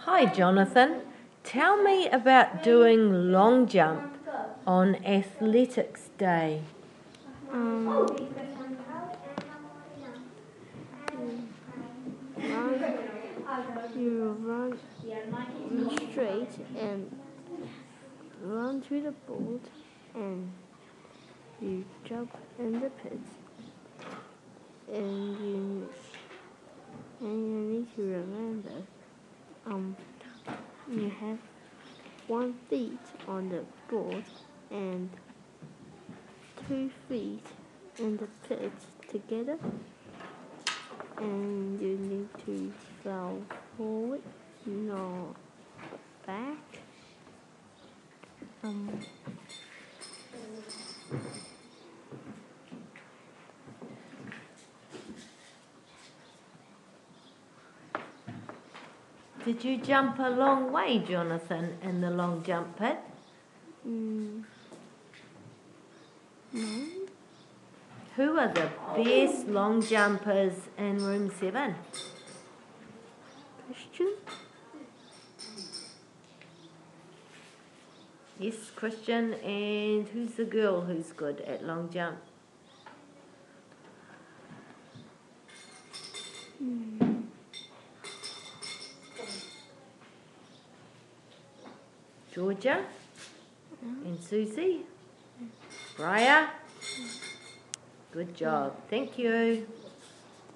Hi, Jonathan. Tell me about doing long jump on Athletics Day. You run straight and run to the board, and you jump in the pit, and you need to remember, you have 1 feet on the board and 2 feet in the pit together, and you need to fall forward, not back. Did you jump a long way, Jonathan, in the long jump pit? No. Who are the best long jumpers in room 7? Christian? Yes, Christian. And who's the girl who's good at long jump? Georgia? And Susie? Briar? Good job. Thank you.